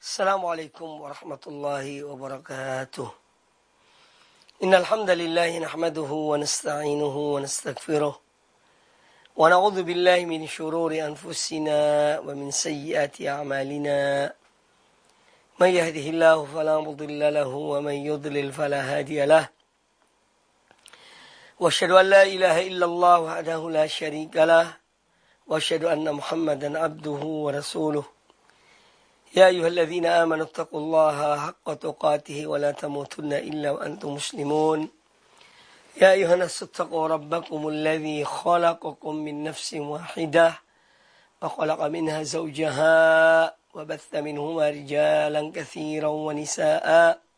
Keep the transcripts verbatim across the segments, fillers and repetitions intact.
Assalamualaikum warahmatullahi wabarakatuh. Innal hamdalillah nahmaduhu wa nasta'inuhu wa nastaghfiruh wa na'udzu billahi min shururi anfusina wa min sayyiati a'malina. May yahdihillahu fala mudilla lahu wa may yudlil fala hadiya lahu. Wa asyhadu an la ilaha illallah wahdahu la syarika lahu wa asyhadu anna Muhammadan abduhu wa rasuluh. يا أيها الذين آمنوا اتقوا الله حق تقاته ولا تموتن إلا وأنتم مسلمون يا أيها الناس اتقوا ربكم الذي خلقكم من نفس واحدة وخلق منها زوجها وبث منهما رجالا كثيرا ونساء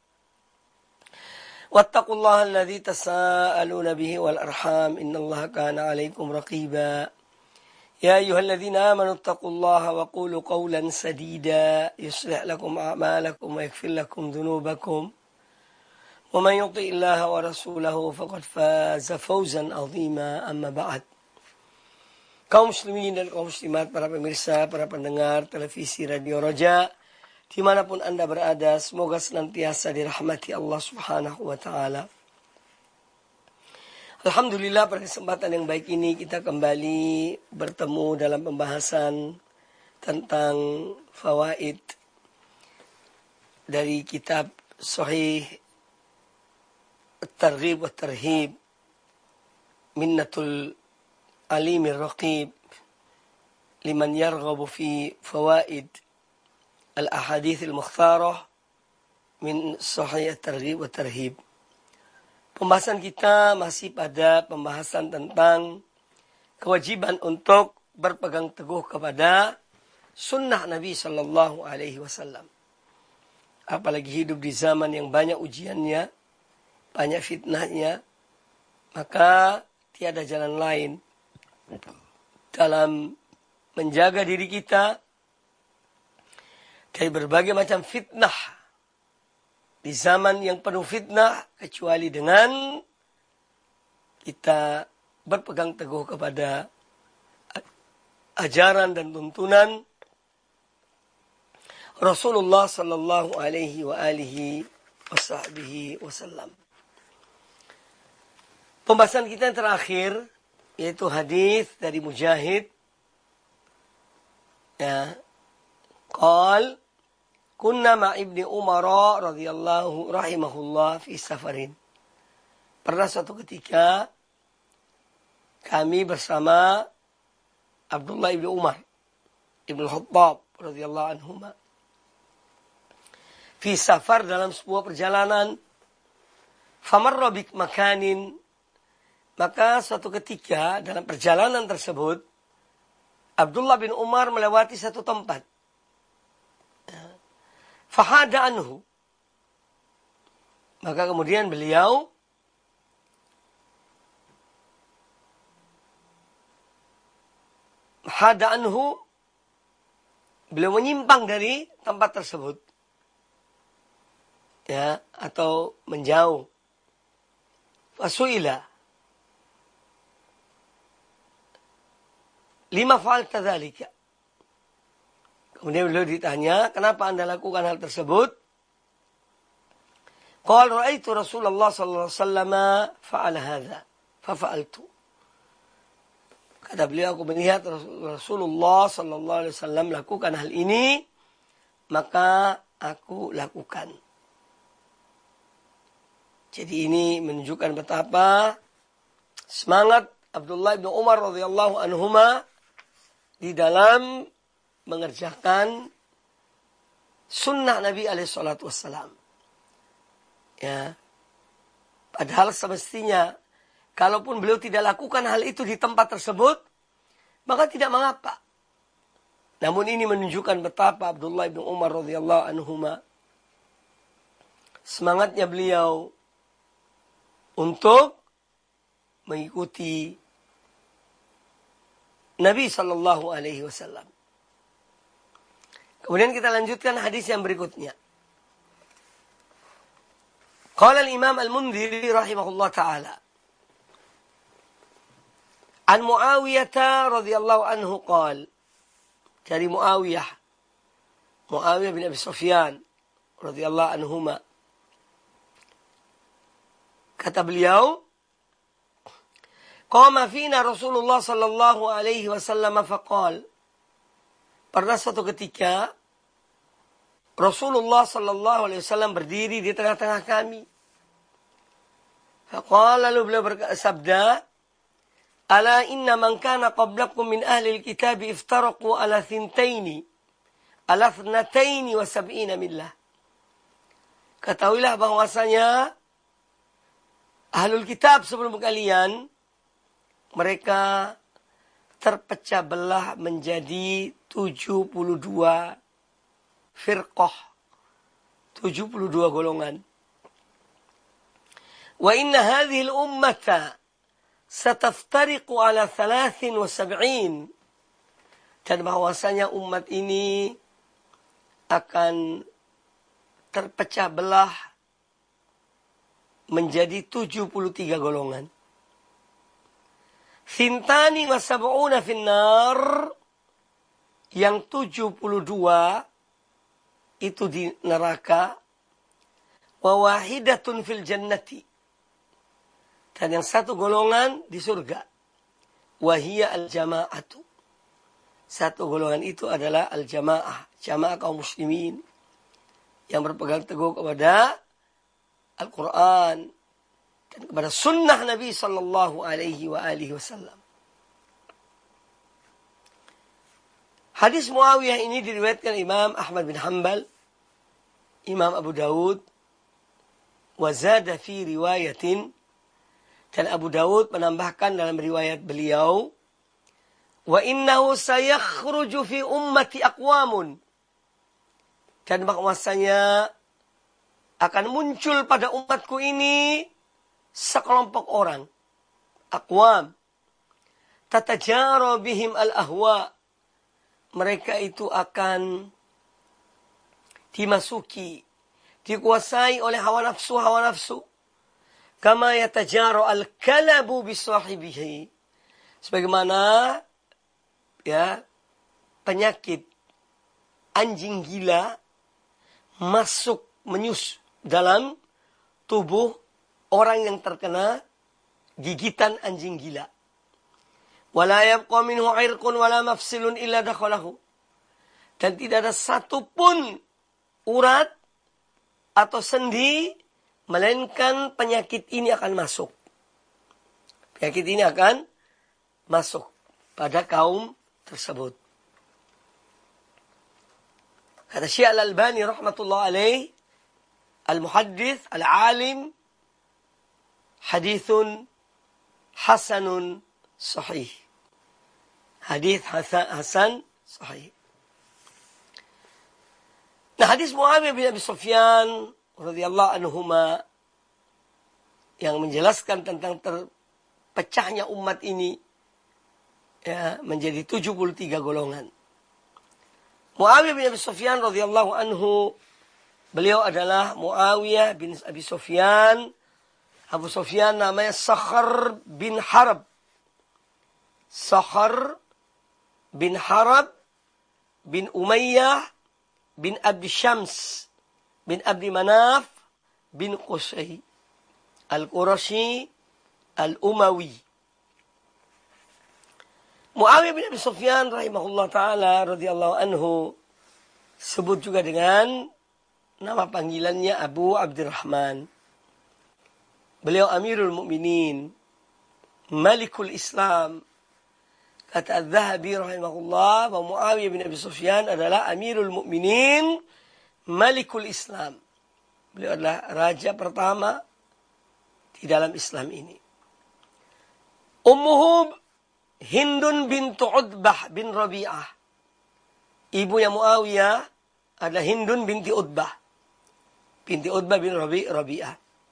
واتقوا الله الذي تساءلون به والأرحام إن الله كان عليكم رقيبا يا أيها الذين آمنوا اتقوا الله وقولوا قولا سديدا يصلح لكم أعمالكم ويغفر لكم ذنوبكم ومن يطع الله ورسوله فقد فاز فوزا عظيما أما بعد. Kaum muslimin dan kaum muslimat, para pemirsa, para pendengar televisi Radio Roja dimanapun Anda berada, semoga senantiasa dirahmati Allah Subhanahu wa Ta'ala. Alhamdulillah, pada kesempatan yang baik ini kita kembali bertemu dalam pembahasan tentang fawaid dari kitab Sahih At-Targhib wa Tarhib Minnatul Alimir Raqib liman yarghabu fi fawaid al-ahadith al-mukhtarah min Sahih At-Targhib wa Tarhib. Pembahasan kita masih pada pembahasan tentang kewajiban untuk berpegang teguh kepada sunnah Nabi Shallallahu Alaihi Wasallam. Apalagi hidup di zaman yang banyak ujiannya, banyak fitnahnya, maka tiada jalan lain dalam menjaga diri kita dari berbagai macam fitnah. Di zaman yang penuh fitnah, kecuali dengan kita berpegang teguh kepada ajaran dan tuntunan Rasulullah sallallahu alaihi wa alihi wasahbihi wasallam. Pembahasan kita yang terakhir yaitu hadis dari Mujahid. Ya, qal Kunna ma'ibni Umar radhiyallahu rahimahullah fi safarin. Pernah suatu ketika kami bersama Abdullah ibn Umar ibn Khattab radhiyallahu anhuma fi safar, dalam sebuah perjalanan. Famarra bik makanin, maka suatu ketika dalam perjalanan tersebut Abdullah bin Umar melewati satu tempat. Fahada anhu, maka kemudian beliau Fahada anhu, beliau menyimpang dari tempat tersebut, ya, atau menjauh. Fasuila, lima fa'alta dzalika. Kemudian beliau ditanya, kenapa Anda lakukan hal tersebut? Qala ra'aitu Rasulullah sallallahu alaihi wasallam fa'ala hadza fa fa'altu. Kata beliau, aku melihat Rasulullah sallallahu alaihi wasallam lakukan hal ini, maka aku lakukan. Jadi ini menunjukkan betapa semangat Abdullah bin Umar radhiyallahu anhuma di dalam mengerjakan sunnah Nabi alaihi salatu wassalam. Ya. Padahal semestinya, kalaupun beliau tidak lakukan hal itu di tempat tersebut, maka tidak mengapa. Namun ini menunjukkan betapa Abdullah bin Umar radhiyallahu anhuma semangatnya beliau untuk mengikuti Nabi sallallahu alaihi wasallam. Kemudian kita lanjutkan hadis yang berikutnya. Qala al-Imam al-Mundhiri rahimahullah ta'ala. An Muawiyah radhiyallahu anhu qala. Dari Muawiyah Muawiyah bin Abi Sufyan radhiyallahu anhuma. Kata beliau, qama fina Rasulullah sallallahu alaihi wasallam faqal. Pada suatu ketika Rasulullah sallallahu alaihi wasallam berdiri di tengah-tengah kami. Faqal, lalu beliau bersabda, ala inna man kana qablakum min ahli alkitab iftaraqu ala thintaini ala thnataini wa sab'ina millah. Ketahuilah bahwasanya ahlul kitab sebelum kalian mereka terpecah belah menjadi tujuh puluh dua firqah, tujuh puluh dua golongan. Wa inna hadhihi al-ummata sataftariqu ala thalathin wa sab'in. Dan bahwasanya umat ini akan terpecah belah menjadi tujuh puluh tiga golongan. Thintani wa sab'una finnar, yang tujuh puluh dua itu di neraka, wa wahidatun fil jannati, dan yang satu golongan di surga. Wahia al-jama'atu, satu golongan itu adalah al-jama'ah, jamaah kaum muslimin yang berpegang teguh kepada Al-Quran dan kepada sunnah Nabi sallallahu alaihi wa alihi wasallam. Hadis Muawiyah ini diriwayatkan Imam Ahmad bin Hanbal, Imam Abu Dawud, wa zada fi riwayatin, dan Abu Dawud menambahkan dalam riwayat beliau, wa innahu sayakhruju fi ummati aqwamun, dan bahwasanya akan muncul pada umatku ini sekelompok orang, aqwam, tatajara bihim al-ahwa, mereka itu akan dimasuki, dikuasai oleh hawa nafsu, hawa nafsu. Kama yatajaro al-kalabu bisahibihi, sebagaimana ya penyakit anjing gila masuk menyus dalam tubuh orang yang terkena gigitan anjing gila. Wala yabqa minhu 'irqun wala mafsilun illa dakhalahu, dan tidak ada satupun urat atau sendi melainkan penyakit ini akan masuk. Penyakit ini akan masuk pada kaum tersebut. Kata Syekh Al-Albani rahmatullah alaih, al-muhaddits, al-alim, hadithun hasanun sahih. Hadith hasan, hasan sahih. Nah, hadis Muawiyah bin Abi Sufyan radhiyallahu anhuma yang menjelaskan tentang terpecahnya umat ini ya menjadi tujuh puluh tiga golongan. Muawiyah bin Abi Sufyan radhiyallahu anhu, beliau adalah Muawiyah bin Abi Sufyan. Abu Sufyan namanya Sakhar bin Harb. Sakhar bin Harb bin Umayyah bin Abdi Syams bin Abdi Manaf bin Qusay Al-Qurashi Al-Umawi. Muawiyah bin Abi Sufyan rahimahullah ta'ala radhiyallahu anhu sebut juga dengan nama panggilannya Abu Abdurrahman. Beliau Amirul Mukminin, Malikul Islam. Kata Az-Zahabi rahimahullah bahwa Muawiyah bin Abi Sufyan adalah Amirul Mukminin, Malikul Islam. Beliau adalah raja pertama di dalam Islam ini. Ummuhu Hindun bintu Utbah bin Rabi'ah. Ibunya Muawiyah adalah Hindun binti Utbah. Binti Utbah bin Rabi' Rabi'ah.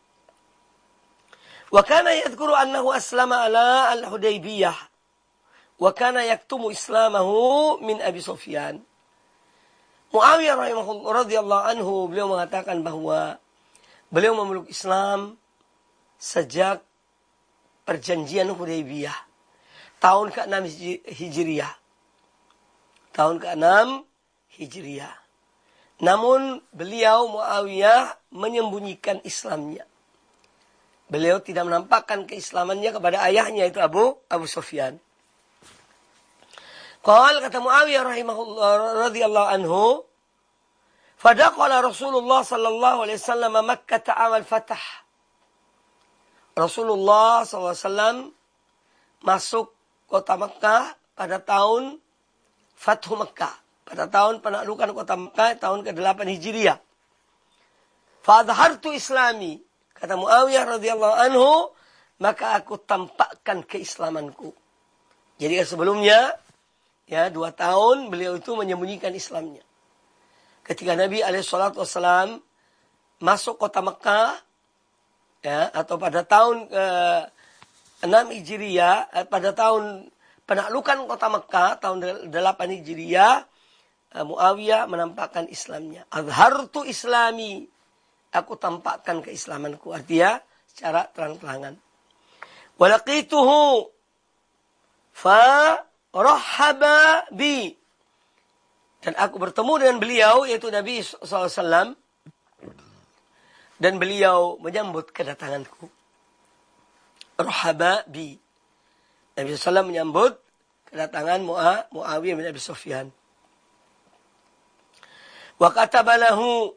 Wa kana yadhkuru annahu aslama ala al-Hudaybiyah. Wa kana yaktumu islamahu min Abi Sufyan. Muawiyah rahimahullah radhiyallahu anhu, beliau mengatakan bahwa beliau memeluk Islam sejak perjanjian Hudaybiyah, tahun keenam Hijriyah. Tahun keenam Hijriyah. Namun beliau Muawiyah menyembunyikan Islamnya. Beliau tidak menampakkan keislamannya kepada ayahnya, itu Abu Abu Sufyan. Qala, kata Muawiyah rahimahullah radhiyallahu anhu, fadaqala Rasulullah sallallahu alaihi wasallam Makkah amal Fath. Rasulullah sallallahu alaihi wasallam masuk kota Makkah pada tahun Fathu Makkah, pada tahun penaklukan kota Makkah tahun kedelapan Hijriah. Fa adhartu islami, kata Muawiyah radhiyallahu anhu, maka aku tampakkan keislamanku. Jadi sebelumnya, ya dua tahun beliau itu menyembunyikan Islamnya. Ketika Nabi alaihi salatu wassalam masuk kota Mekah, ya, atau pada tahun ke enam Hijriah, pada tahun penaklukan kota Mekah tahun delapan Hijriah, Muawiyah menampakkan Islamnya. Azhartu islami, aku tampakkan keislamanku, artinya secara terang-terangan. Walaqituhu fa rahaba bi, dan aku bertemu dengan beliau, yaitu Nabi sallallahu alaihi wasallam, dan beliau menyambut kedatanganku. Rahaba bi, Nabi sallallahu alaihi wasallam menyambut kedatangan Mu'a, Muawiyah bin Abi Sufyan. Wa kataba lahu,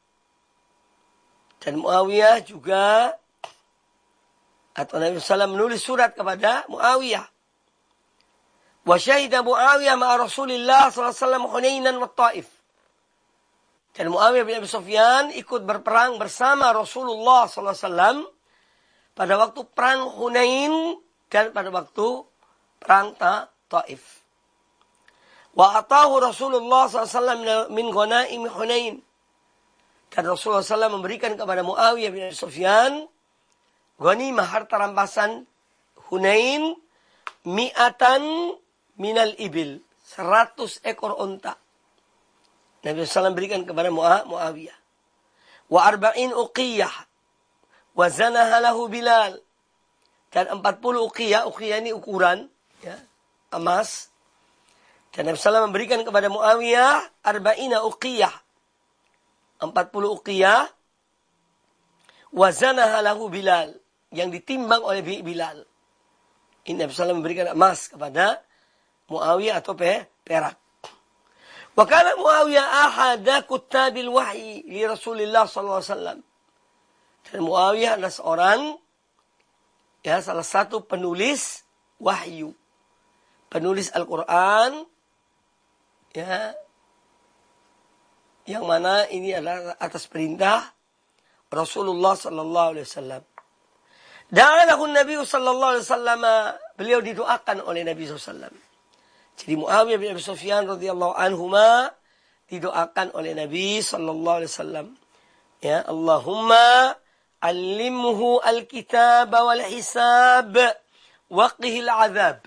dan Muawiyah juga, atau Nabi sallallahu alaihi wasallam menulis surat kepada Muawiyah. Wa syahida Muawiyah ma'a Rasulillah sallallahu alaihi wasallam Hunainan wa Taif. Dan Muawiyah bin Abi Sufyan ikut berperang bersama Rasulullah sallallahu alaihi wasallam pada waktu perang Hunain dan pada waktu perang Ta Taif. Wa atahu Rasulullah sallallahu alaihi wasallam min ghanaim Hunain. Dan Rasulullah sallallahu alaihi wasallam memberikan kepada Muawiyah bin Abi Sufyan ghanimah, harta rampasan Hunain, mi'atan minal ibil, seratus ekor unta. Nabi sallallahu alaihi wasallam berikan kepada Muawiyah. Wa arba'in uqiyah, wa zanaha lahu Bilal. Dan empat puluh uqiyah, uqiyah ini ukuran, ya, emas. Dan Nabi sallallahu alaihi wasallam memberikan kepada Muawiyah arba'ina uqiyah, empat puluh uqiyah, wa zanaha lahu Bilal, yang ditimbang oleh Bilal. Ini Nabi sallallahu alaihi wasallam memberikan emas kepada Muawiyah atau perak. Wa kana Muawiyah ahada kuttabil wahyi li Rasulillah sallallahu alaihi wasallam. Dan Muawiyah adalah seorang, ya, salah satu penulis wahyu, penulis Al-Qur'an, ya, yang mana ini adalah atas perintah Rasulullah sallallahu alaihi wasallam. Da'alahu Nabi sallallahu alaihi wasallam, beliau didoakan oleh Nabi sallallahu alaihi wasallam. Jadi Muawiyah bin Abi Sufyan radhiyallahu anhuma didoakan oleh Nabi sallallahu alaihi wasallam. Ya, Allahumma allimhu al-kitab wal hisab wa qihil azab.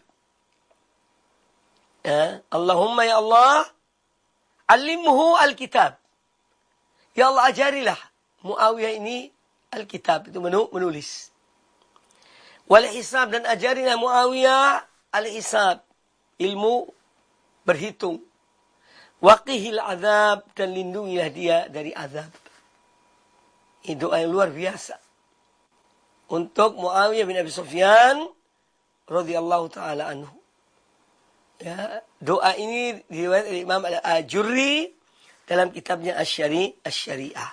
Ya, Allahumma ya Allah, allimhu al-kitab. Ya Allah, ajarilah Muawiyah ini al-kitab, itu menulis. Wal hisab, dan ajarilah Muawiyah al-hisab, ilmu berhitung. Waqihil azab, dan lindungilah dia dari azab. Ini doa yang luar biasa untuk Muawiyah bin Abi Sufyan radhiyallahu taala anhu. Ya, doa ini diriwayatkan oleh Imam Al-Ajurri dalam kitabnya Asy-Syari' Asy-Syari'ah.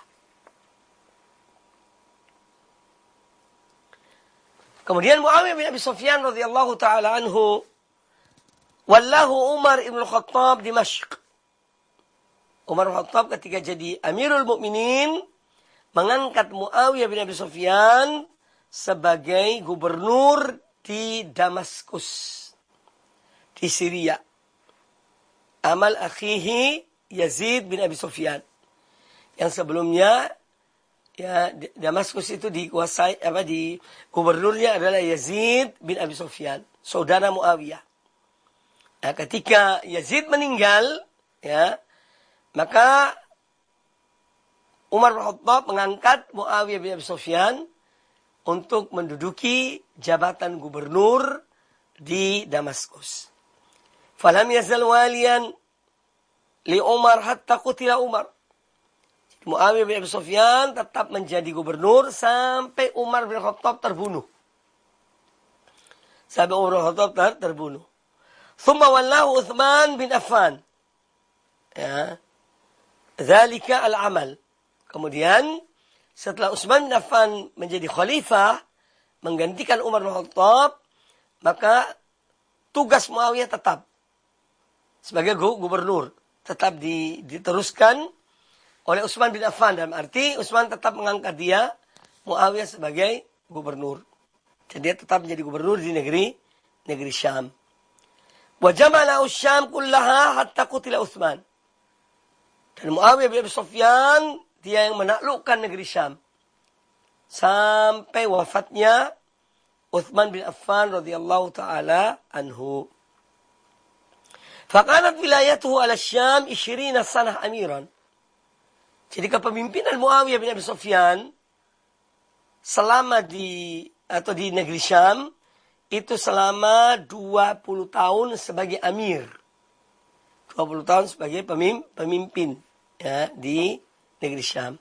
Kemudian Muawiyah bin Abi Sufyan radhiyallahu taala anhu wallahu Umar ibn Khattab Dimashq. Umar bin Khattab ketika jadi Amirul Mukminin mengangkat Muawiyah bin Abi Sufyan sebagai gubernur di Damaskus, di Syria. Amal akhihi Yazid bin Abi Sufyan, yang sebelumnya, ya, Damaskus itu dikuasai, apa, di gubernurnya adalah Yazid bin Abi Sufyan, saudara Muawiyah. Nah, ketika Yazid meninggal, ya, maka Umar bin Khattab mengangkat Muawiyah bin Abi Sufyan untuk menduduki jabatan gubernur di Damaskus. Falam yazal waliyan li Umar hatta qutila Umar. Muawiyah bin Abi Sufyan tetap menjadi gubernur sampai Umar bin Khattab terbunuh. Sampai Umar bin Khattab ter terbunuh. Thumma wallahu Uthman bin Affan. Ya. Zalika al-amal. Kemudian setelah Utsman bin Affan menjadi khalifah, menggantikan Umar bin Khattab, maka tugas Muawiyah tetap sebagai gubernur. Tetap diteruskan oleh Utsman bin Affan. Dalam arti Utsman tetap mengangkat dia, Muawiyah, sebagai gubernur. Jadi dia tetap menjadi gubernur di negeri negeri Syam. Wa jama'na Syam kullaha hatta qutila Utsman. Dan Muawiyah bin Abi Sufyan, dia yang menaklukkan negeri Syam sampai wafatnya Utsman bin Affan radhiyallahu taala anhu. Faqanat wilayatuhu ala Syam ishrina sanah amiran. Jadi kepemimpinan Muawiyah bin Abi Sufyan selama di atau di negeri Syam itu selama dua puluh tahun sebagai amir. dua puluh tahun sebagai pemimpin ya di negeri Syam.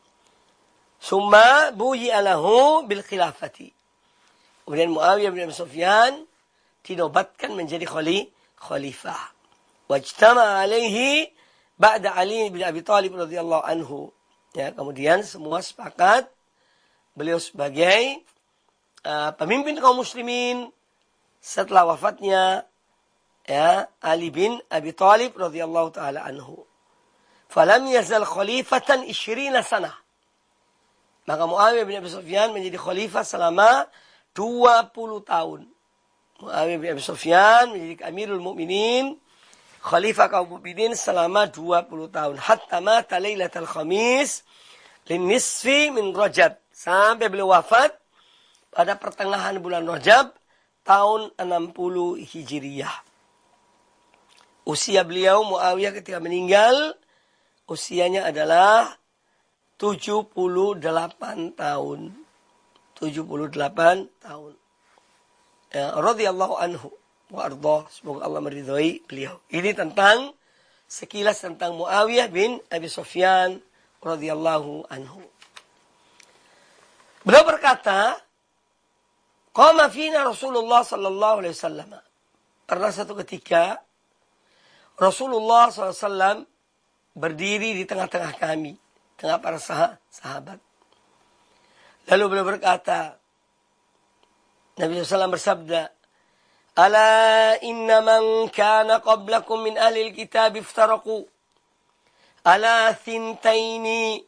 Summa buyi'a lahu bil khilafati. Kemudian Muawiyah bin Abi Sufyan dinobatkan menjadi khali khalifah. Wajtama alaihi ba'da Ali bin Abi Thalib radhiyallahu anhu. Ya, kemudian semua sepakat beliau sebagai uh, pemimpin kaum muslimin setelah wafatnya ya Ali bin Abi Thalib radhiyallahu taala anhu. Falam yazal khalifatan ishrina sanah. Maka Muawiyah bin Abi Sufyan menjadi khalifah selama dua puluh tahun. Muawiyah bin Abi Sufyan menjadi Amirul Mukminin, khalifah kaum mukminin selama dua puluh tahun. Hatta mata lailatul khamis lin nisfi min Rajab. Sampai beliau wafat pada pertengahan bulan Rajab tahun enam puluh Hijriyah. Usia beliau Muawiyah ketika meninggal, usianya adalah tujuh puluh delapan tahun. tujuh puluh delapan tahun. Ya, radhiyallahu anhu wa ardhah. Semoga Allah meridhai beliau. Ini tentang sekilas tentang Muawiyah bin Abi Sufyan radhiyallahu anhu. Beliau berkata, qama fina Rasulullah sallallahu alaihi wasallam. Pernah satu ketika Rasulullah sallallahu alaihi wasallam berdiri di tengah-tengah kami, tengah para sah sahabat. Lalu beliau berkata, Nabi shallallahu alaihi wasallam bersabda, Ala inna man kana qablakum min ahli al-kitab iftaraku ala thintaini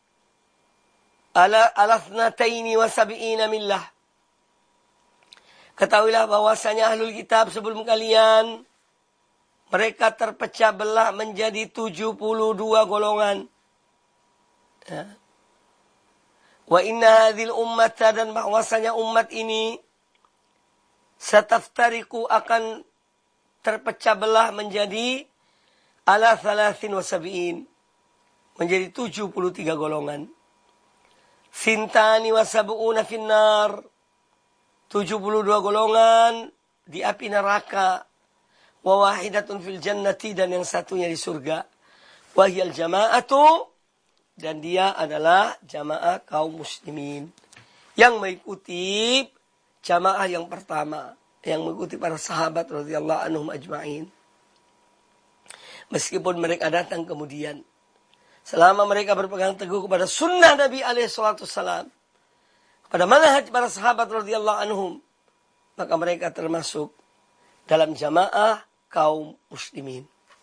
ala ala thnataini wa sab'ina millah. Ketahuilah bahwasanya ahlul kitab sebelum kalian mereka terpecah belah menjadi tujuh puluh dua golongan. Ya. Wa inna hadhil ummata, dan bahwasanya umat ini sataftariku akan terpecah belah menjadi ala thalathin wa sab'in, menjadi tujuh puluh tiga golongan. Sintani wa sab'una finnar, tujuh puluh dua golongan di api neraka. Wa wahidatun fil jannati, dan yang satunya di surga. Wa hiyal jama'atu, dan dia adalah jamaah kaum muslimin yang mengikuti jamaah yang pertama, yang mengikuti para sahabat radhiyallahu anhum ajma'in. Meskipun mereka datang kemudian, selama mereka berpegang teguh kepada sunnah Nabi alaihi salatu wassalam, kepada manhaj para sahabat radhiyallahu anhum, maka mereka termasuk dalam jamaah kaum muslimin.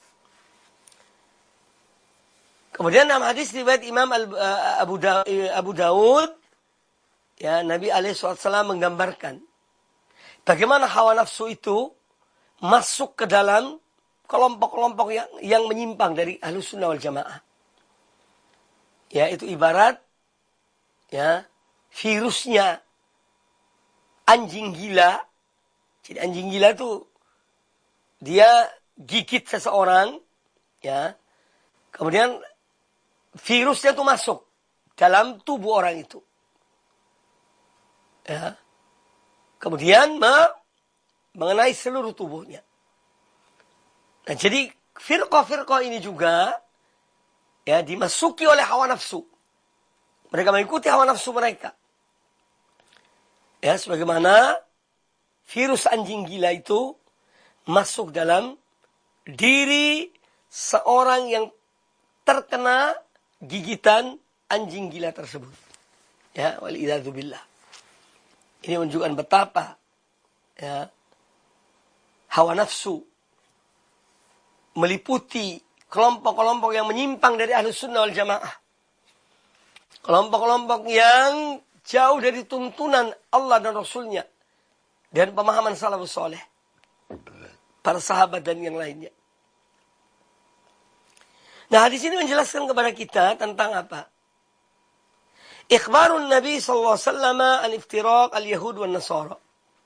Kemudian dalam hadis riwayat Imam Abu, da Abu Daud, ya, Nabi alaihi wasallam menggambarkan bagaimana hawa nafsu itu masuk ke dalam kelompok-kelompok yang, yang menyimpang dari Ahlus Sunnah wal Jamaah. Ya, itu ibarat ya virusnya anjing gila. Jadi anjing gila itu dia gigit seseorang, ya, kemudian virusnya itu masuk dalam tubuh orang itu. Ya. Kemudian me mengenai seluruh tubuhnya. Nah, jadi firqah-firqah ini juga ya dimasuki oleh hawa nafsu. Mereka mengikuti hawa nafsu mereka. Ya, sebagaimana virus anjing gila itu masuk dalam diri seorang yang terkena gigitan anjing gila tersebut. Ya, waliyadzubillah. Ini menunjukkan betapa ya, hawa nafsu meliputi kelompok-kelompok yang menyimpang dari Ahlus Sunnah wal Jamaah. Kelompok-kelompok yang jauh dari tuntunan Allah dan Rasulnya dan pemahaman salafus soleh, para sahabat dan yang lainnya. Nah, hadis ini menjelaskan kepada kita tentang apa? Ikhbarun Nabi sallallahu alaihi wasallam an iftiraq al-Yahud wan Nasara.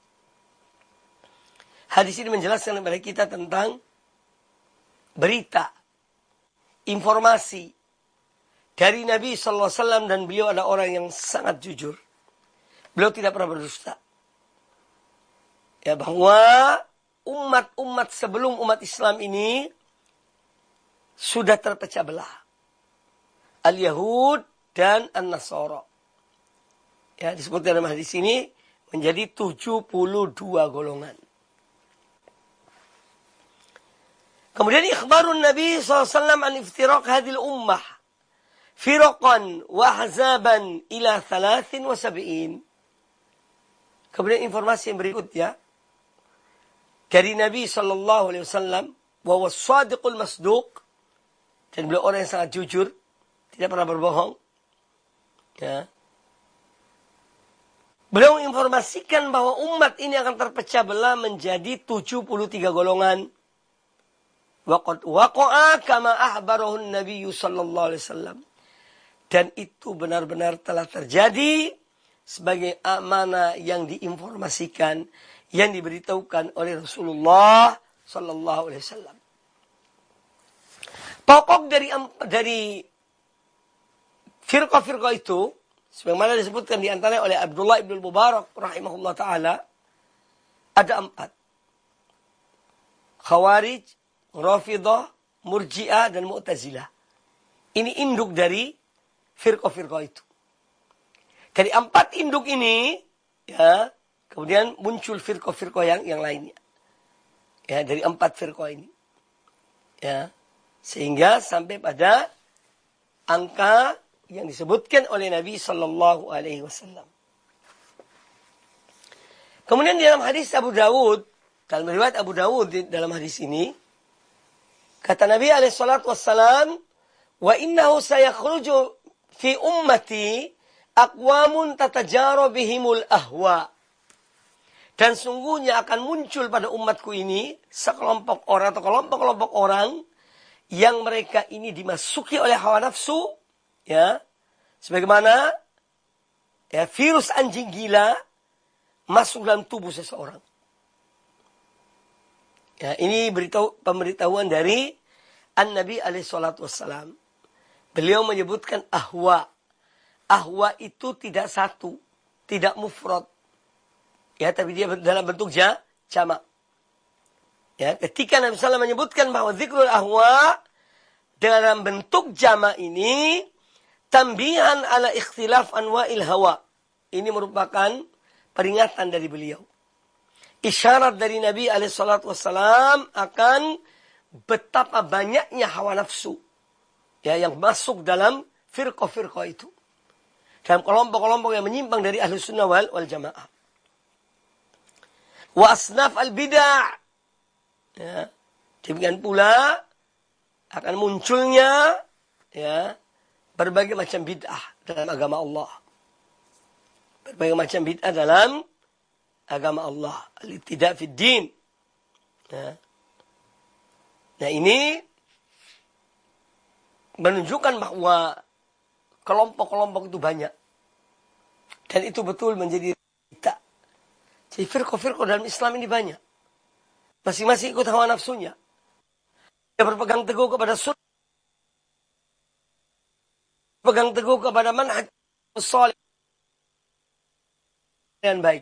Hadis ini menjelaskan kepada kita tentang berita, informasi dari Nabi sallallahu alaihi wasallam, dan beliau adalah orang yang sangat jujur. Beliau tidak pernah berdusta. Ya, bahwa umat-umat sebelum umat Islam ini sudah terpecah belah. Al-Yahud dan An-Nasara. Ya, disebut dalam hadis ini menjadi tujuh puluh dua golongan. Kemudian ikhbarun Nabi sallallahu alaihi wasallam an iftiraq hadhil ummah firaqan wa ahzaban ila thalathin wa sab'in. Kemudian informasi yang berikutnya dari Nabi sallallahu alaihi wasallam, wa huwa shadiqul masduq, dan beliau orang yang sangat jujur, tidak pernah berbohong. Ya. Beliau menginformasikan bahwa umat ini akan terpecah belah menjadi tujuh puluh tiga golongan. Waqad waqa'a kama ahbarahu an-nabiy sallallahu alaihi wasallam. Dan itu benar-benar telah terjadi sebagai amanah yang diinformasikan, yang diberitahukan oleh Rasulullah sallallahu alaihi wasallam. Pokok dari dari firqah-firqah itu, sebagaimana disebutkan di antaranya oleh Abdullah ibn Mubarak rahimahullah ta'ala, ada empat. Khawarij, Rafidah, Murji'ah, dan Mu'tazilah. Ini induk dari firqah-firqah itu. Dari empat induk ini, ya, kemudian muncul firqah-firqah yang, yang lainnya. Ya, dari empat firqah ini. Ya, sehingga sampai pada angka yang disebutkan oleh Nabi sallallahu alaihi wasallam. Kemudian di dalam hadis Abu Dawud, dalam riwayat Abu Dawud dalam hadis ini, kata Nabi alaihi salatu wassalam, wa innahu sayakhruju fi ummati aqwamun tatajaru bihimul ahwa. Dan sungguhnya akan muncul pada umatku ini sekelompok orang atau kelompok-kelompok orang yang mereka ini dimasuki oleh hawa nafsu, ya, sebagaimana ya, virus anjing gila masuk dalam tubuh seseorang. Ya, ini beritahu, pemberitahuan dari An-Nabi alaihi salatu wassalam. Beliau menyebutkan ahwa. Ahwa itu tidak satu, tidak mufrad. Ya, tapi dia dalam bentuk ja, jamak. Ya, ketika Nabi sallallahu alaihi wasallam menyebutkan bahwa zikrul ahwa dalam bentuk jamak ini, tambihan ala ikhtilaf anwa'il hawa. Ini merupakan peringatan dari beliau. Isyarat dari Nabi alaihi salatu wassalam akan betapa banyaknya hawa nafsu, ya, yang masuk dalam firqah-firqah itu. Dalam kelompok-kelompok yang menyimpang dari Ahlus Sunnah wal, wal Jamaah. Wa asnaf al-bid'ah. Ya, demikian pula akan munculnya, ya, berbagai macam bid'ah dalam agama Allah. Berbagai macam bid'ah dalam agama Allah. Al-ibtida' fid din. Ya. Nah, ini menunjukkan bahwa kelompok-kelompok itu banyak. Dan itu betul menjadi bid'ah. Jadi firqah-firqah dalam Islam ini banyak. Masing-masing ikut hawa nafsunya. Dia berpegang teguh kepada sunnah. Berpegang teguh kepada manhaj salih yang baik.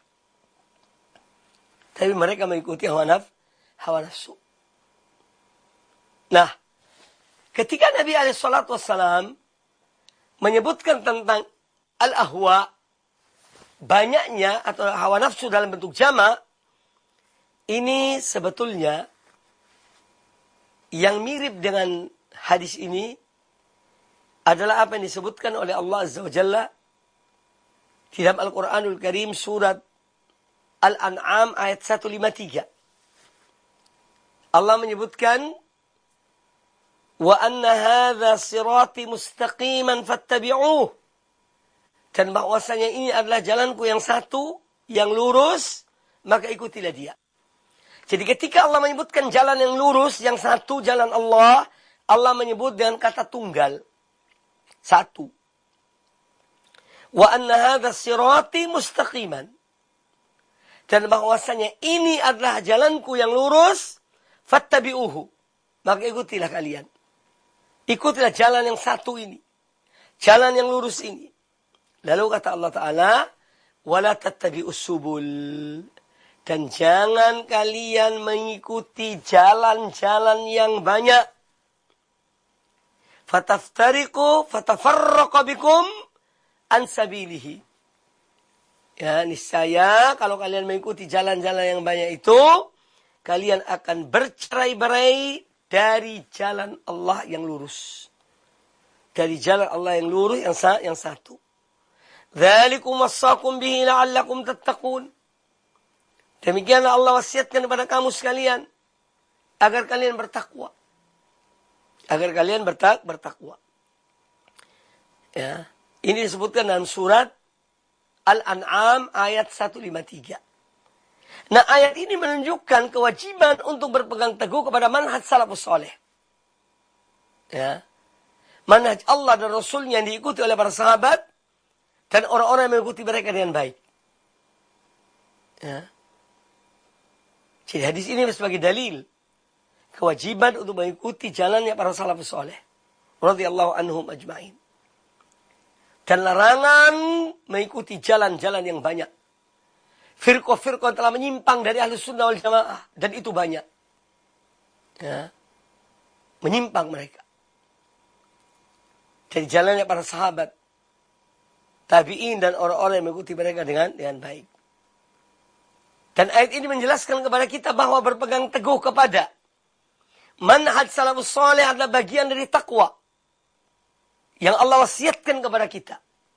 Tapi mereka mengikuti hawa naf, hawa nafsu. Nah, ketika Nabi alaihi salatu wassalam menyebutkan tentang al-ahwa, banyaknya atau hawa nafsu dalam bentuk jamak, ini sebetulnya yang mirip dengan hadis ini adalah apa yang disebutkan oleh Allah Azza wa Jalla di dalam Al-Quranul Karim surat Al-An'am ayat seratus lima puluh tiga. Allah menyebutkan, wa anna hadza sirati mustaqiman fattabi'uh, dan bahwasanya ini adalah jalanku yang satu yang lurus, maka ikutilah dia. Jadi ketika Allah menyebutkan jalan yang lurus, yang satu jalan Allah, Allah menyebut dengan kata tunggal. Satu. Wa anna hadza sirati mustaqiman. Dan bahwasanya ini adalah jalanku yang lurus, fattabi'uhu. Maka ikutilah kalian. Ikutilah jalan yang satu ini. Jalan yang lurus ini. Lalu kata Allah Ta'ala, wala tattabi'us subul. Dan jangan kalian mengikuti jalan-jalan yang banyak. Fataftariqu fatafarraqa bikum an sabilihi. Ya, niscaya kalau kalian mengikuti jalan-jalan yang banyak itu, kalian akan bercerai-berai dari jalan Allah yang lurus. Dari jalan Allah yang lurus yang sa yang satu. Dzalikum wassaqum bihi la'allakum tattaqun. Demikianlah Allah wasiatkan kepada kamu sekalian agar kalian bertakwa. Agar kalian bertak bertakwa. Ya, ini disebutkan dalam surat Al-An'am ayat seratus lima puluh tiga. Nah, ayat ini menunjukkan kewajiban untuk berpegang teguh kepada manhaj salafus saleh. Ya. Manhaj Allah dan Rasulnya yang diikuti oleh para sahabat dan orang-orang yang mengikuti mereka dengan baik. Ya. Jadi hadis ini sebagai dalil kewajiban untuk mengikuti jalannya para salafus saleh radhiyallahu anhum ajma'in. Dan larangan mengikuti jalan-jalan yang banyak. Firqah-firqah telah menyimpang dari Ahlus Sunnah wal Jamaah, dan itu banyak. Ya. Menyimpang mereka dari jalannya para sahabat, tabi'in dan orang-orang yang mengikuti mereka dengan dengan baik. Dan ayat ini menjelaskan kepada kita bahwa berpegang teguh kepada manhaj salafus saleh adalah bagian dari takwa yang Allah wasiatkan kepada kita.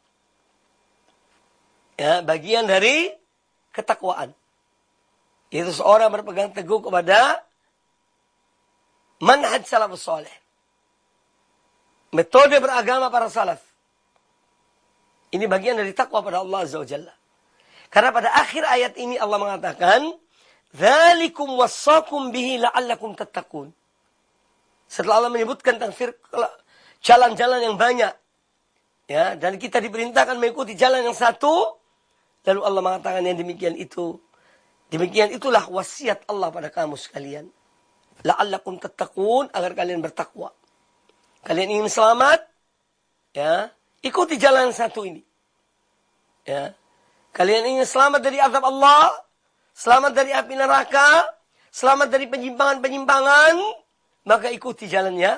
Ya, bagian dari ketakwaan. Yaitu seorang berpegang teguh kepada manhaj salafus saleh. Metode beragama para salaf. Ini bagian dari takwa pada Allah Azza wa Jalla. Karena pada akhir ayat ini Allah mengatakan, dzalikum wassaqum bihi la'allakum tattaqun. Setelah Allah menyebutkan tentang jalan-jalan yang banyak, ya, dan kita diperintahkan mengikuti jalan yang satu, lalu Allah mengatakan yang demikian itu, demikian itulah wasiat Allah pada kamu sekalian. La'allakum tattaqun, agar kalian bertakwa. Kalian ingin selamat, ya, ikuti jalan yang satu ini. Ya. Kalian ingin selamat dari azab Allah, selamat dari api neraka, selamat dari penyimpangan-penyimpangan, maka ikuti jalannya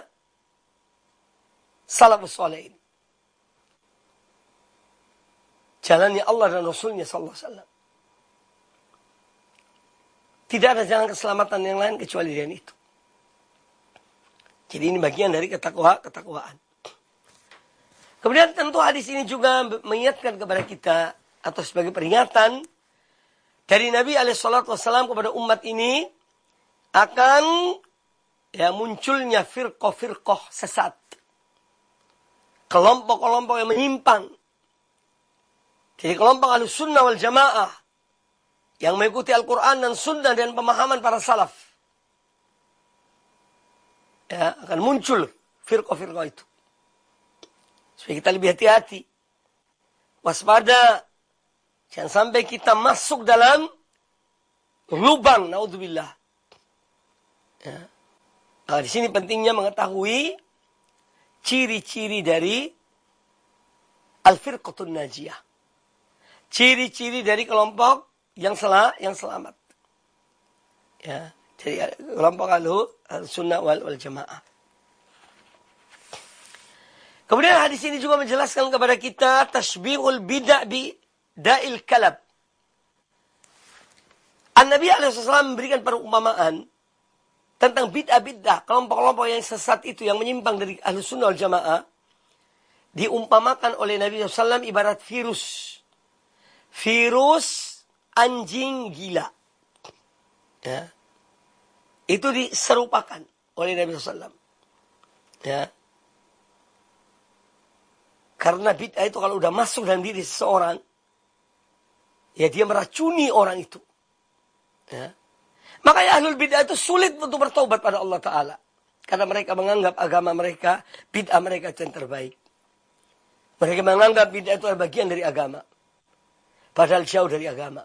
salafus saleh ini. Jalannya Allah dan Rasulnya sallallahu alaihi wasallam. Tidak ada jalan keselamatan yang lain kecuali dengan itu. Jadi ini bagian dari ketakwa, ketakwaan. Kemudian tentu hadis ini juga mengingatkan kepada kita atau sebagai peringatan dari Nabi alaihi salatu wasallam kepada umat ini akan ya munculnya firqah-firqah sesat. Kelompok-kelompok yang menyimpang. Jadi kelompok Ahlus Sunnah wal Jamaah yang mengikuti Al-Quran dan Sunnah dan pemahaman para salaf. Ya, akan muncul firqah-firqah itu. Supaya kita lebih hati-hati. Waspada. Jangan sampai kita masuk dalam lubang, naudzubillah. Ya. Nah, di sini pentingnya mengetahui ciri-ciri dari al-firqatun najiyah. Ciri-ciri dari kelompok yang salah, yang selamat. Ya, jadi kelompok al-sunnah wal, wal jamaah. Kemudian hadis ini juga menjelaskan kepada kita tashbihul bid'ah bi da'il kalab. An-Nabi alaihi wasallam memberikan perumpamaan tentang bid'ah-bid'ah, kelompok-kelompok yang sesat itu, yang menyimpang dari Ahlus Sunnah wal Jamaah, diumpamakan oleh Nabi shallallahu alaihi wasallam ibarat virus. Virus anjing gila. Ya. Itu diserupakan oleh Nabi shallallahu alaihi wasallam. Ya. Karena bid'ah itu kalau udah masuk dalam diri seseorang, ya dia meracuni orang itu. Ya. Makanya ahlul bid'ah itu sulit untuk bertobat pada Allah Ta'ala. Karena mereka menganggap agama mereka, bid'ah mereka itu yang terbaik. Mereka menganggap bid'ah itu adalah bagian dari agama. Padahal jauh dari agama.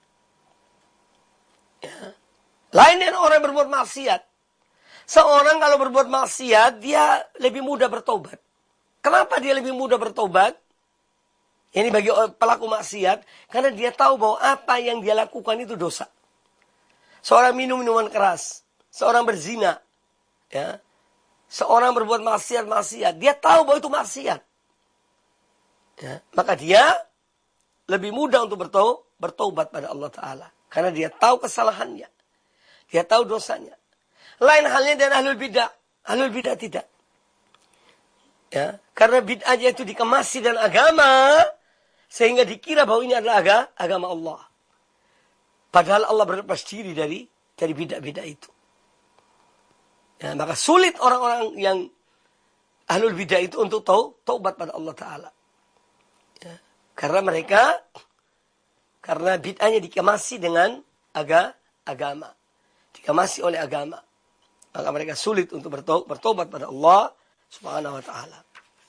Ya. Lain dengan orang yang berbuat maksiat. Seorang kalau berbuat maksiat, dia lebih mudah bertobat. Kenapa dia lebih mudah bertobat? Ini bagi pelaku maksiat. Karena dia tahu bahwa apa yang dia lakukan itu dosa. Seorang minum minuman keras. Seorang berzina. Ya. Seorang berbuat maksiat-maksiat. Dia tahu bahwa itu maksiat. Ya. Maka dia lebih mudah untuk bertau, bertobat pada Allah Ta'ala. Karena dia tahu kesalahannya. Dia tahu dosanya. Lain halnya dengan ahlul bid'ah. Ahlul bid'ah tidak. Ya, karena bid'ahnya itu dikemasi dan agama, sehingga dikira bahwa ini adalah aga, agama Allah. Padahal Allah berlepas diri dari dari bid'ah-bid'ah itu. Ya, maka sulit orang-orang yang ahlul bid'ah itu untuk tau, taubat pada Allah Ta'ala. Ya, karena mereka, karena bid'ahnya dikemasi dengan aga, agama. Dikemasi oleh agama. Maka mereka sulit untuk bertau, bertobat pada Allah Subhanahu wa ta'ala.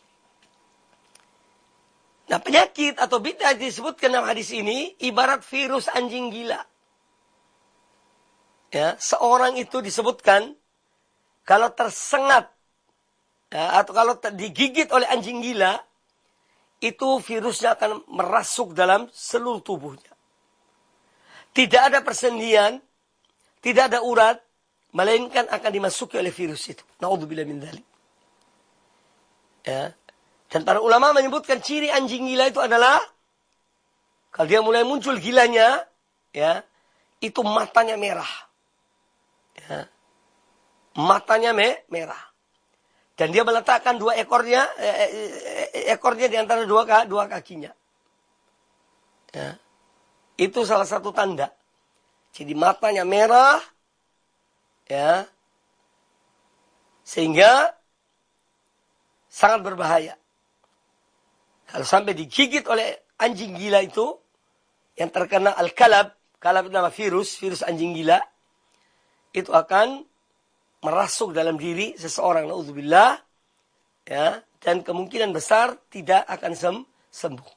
Nah, penyakit atau bid'ah disebutkan dalam hadis ini ibarat virus anjing gila. Ya, seorang itu disebutkan kalau tersengat, ya, atau kalau digigit oleh anjing gila, itu virusnya akan merasuk dalam seluruh tubuhnya. Tidak ada persendian, tidak ada urat, melainkan akan dimasuki oleh virus itu. Na'udzubillah min dzalik. Ya. Dan para ulama menyebutkan ciri anjing gila itu adalah kalau dia mulai muncul gilanya, ya, itu matanya merah. Ya. Matanya me merah. Dan dia meletakkan dua ekornya, eh, ekornya di antara dua, dua kakinya. Ya. Itu salah satu tanda. Jadi matanya merah, ya, sehingga sangat berbahaya. Kalau sampai digigit oleh anjing gila itu, yang terkena al-kalab, kalab itu nama virus, virus anjing gila, itu akan merasuk dalam diri seseorang, na'udzubillah, ya, dan kemungkinan besar tidak akan sem sembuh.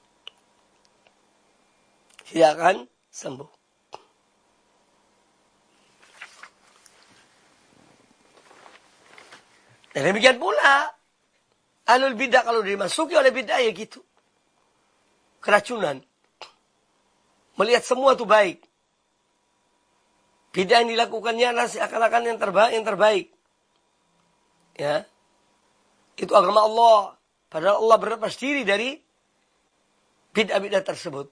Tidak akan sembuh. Dan demikian pula, ahlul bid'ah kalau dimasuki oleh bid'ah ya gitu. Keracunan. Melihat semua itu baik. Bid'ah yang dilakukannya adalah seakan-akan yang terbaik, yang terbaik. Ya. Itu agama Allah. Padahal Allah berlepas diri dari bid'ah-bid'ah tersebut.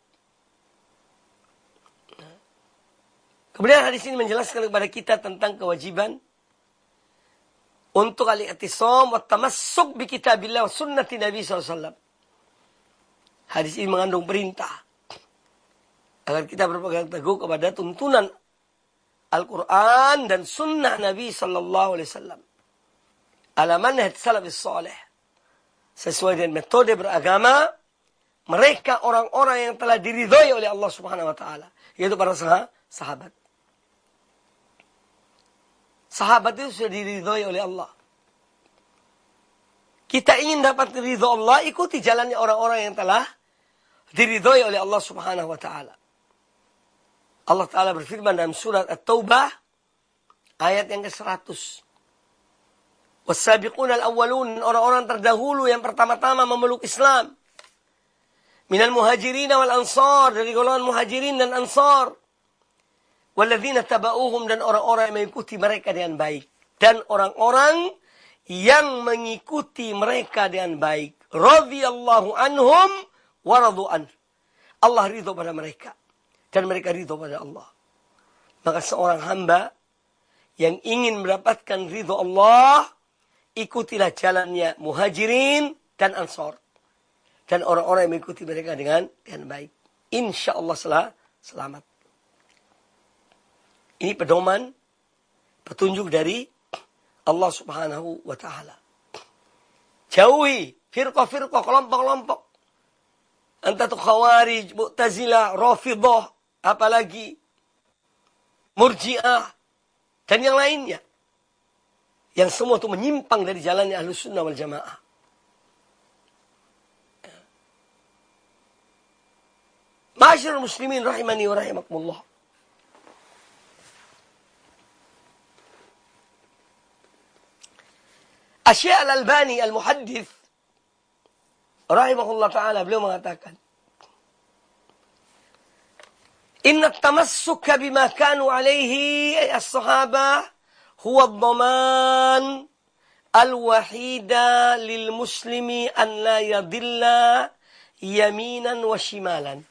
Kemudian hadis ini menjelaskan kepada kita tentang kewajiban untuk al-i'tisam wa tamassuk bi kitabillah wa sunnati Nabi sallallahu alaihi wasallam. Hadis ini mengandung perintah agar kita berpegang teguh kepada tuntunan Al-Quran dan sunnah Nabi sallallahu alaihi wasallam. Ala manhaj salafis salih. Sesuai dengan metode beragama mereka orang-orang yang telah diridhai oleh Allah Subhanahu wa taala, yaitu para sahabat. Sahabat itu sudah diridhai oleh Allah. Kita ingin dapat ridho Allah, ikuti jalannya orang-orang yang telah diridhai oleh Allah Subhanahu wa taala. Allah Ta'ala berfirman dalam surat At-Taubah ayat yang ke seratus. Was-sabiquna al-awwalun, orang-orang terdahulu yang pertama-tama memeluk Islam. Minal muhajirin wal ansar, dari golongan muhajirin dan ansar. Walladzina taba'uhum, dan orang-orang yang mengikuti mereka dengan baik. Dan orang-orang yang mengikuti mereka dengan baik. Radhiyallahu anhum wa radu an. Allah ridho pada mereka dan mereka ridho pada Allah. Maka seorang hamba yang ingin mendapatkan ridho Allah, ikutilah jalannya Muhajirin dan Ansor. Dan orang-orang yang mengikuti mereka dengan dengan baik. Insya Allah selah, selamat. Ini pedoman, petunjuk dari Allah subhanahu wa ta'ala. Jauhi firqah-firqah, kelompok-kelompok. Entah itu Khawarij, Mu'tazilah, Rafidah, apalagi Murji'ah, dan yang lainnya. Yang semua itu menyimpang dari jalannya Ahlus Sunnah wal Jamaah. Ma'asyiral muslimin rahimani wa rahimakumullah. Asy-Syaikh Al-Albani Al-Muhaddits rahimahullah ta'ala, beliau mengatakan, Inna tamassuka bima kanu alaihi as-sahabah huwa ad-dhaman al-wahida lil muslimi an la yadilla yaminan wa shimalan.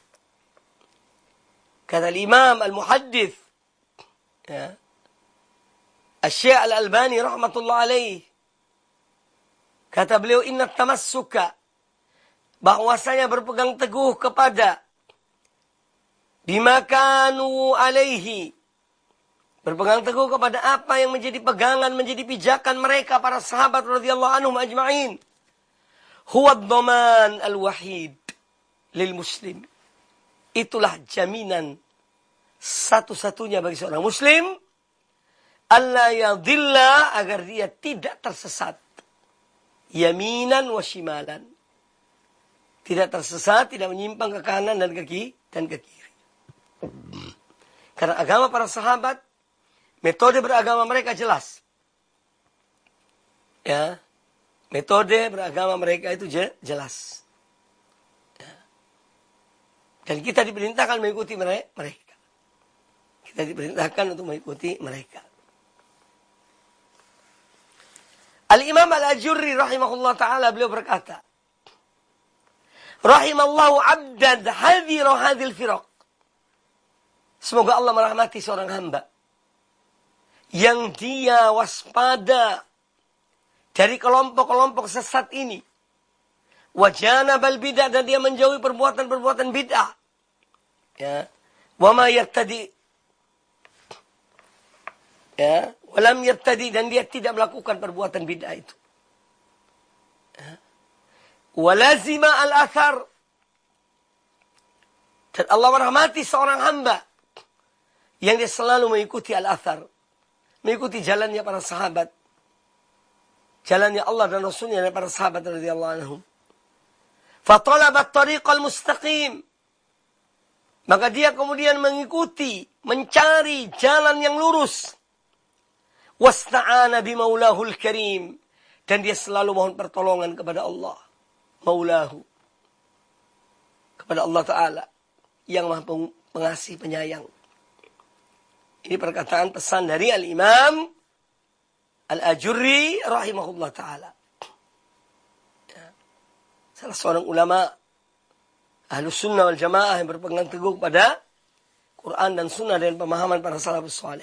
Kata Imam Al-Muhaddits, ya, Asy-Syaikh Al-Albani rahmatullah alaih, kata beliau, inna tamassuka, bahwasanya berpegang teguh kepada bima kanu alaihi, berpegang teguh kepada apa yang menjadi pegangan, menjadi pijakan mereka para sahabat radhiyallahu anhum ajma'in, huwa ad-dhaman al-wahid lil muslim. Itulah jaminan satu-satunya bagi seorang muslim, alla yadhilla, agar dia tidak tersesat, yaminan wa shimalan, tidak tersesat, tidak menyimpang ke kanan dan ke kiri dan ke kiri. Karena agama para sahabat, metode beragama mereka jelas. Ya, metode beragama mereka itu jelas. Ya. Dan kita diperintahkan mengikuti mereka. Kita diperintahkan untuk mengikuti mereka. Al-Imam Al-Ajurri rahimahullah ta'ala, beliau berkata, Rahimallahu abdan hadhira hadhil firaq. Semoga Allah merahmati seorang hamba yang dia waspada dari kelompok-kelompok sesat ini. Wajanabal bid'ah, dan dia menjauhi perbuatan-perbuatan bid'ah. Ya. Wa ma yattadi. Ya, walam yattadi, dan dia tidak melakukan perbuatan bid'ah itu. Ya. Walazima al-athar, dan Allah merahmati seorang hamba yang dia selalu mengikuti al-athar, mengikuti jalannya para sahabat, jalannya Allah dan Rasulnya dan para sahabat radhiyallahu anhum. Fatalaba at-tariqal mustaqim, maka dia kemudian mengikuti, mencari jalan yang lurus. Wasta'ana bimaulahul karim, dan dia selalu mohon pertolongan kepada Allah, maulahu, kepada Allah Ta'ala yang maha pengasih penyayang. Ini perkataan pesan dari Al-Imam Al-Ajurri rahimahullah ta'ala. Ya. Salah seorang ulama Ahlus Sunnah wal Jamaah yang berpegang teguh pada Quran dan Sunnah dan pemahaman para salafus saleh.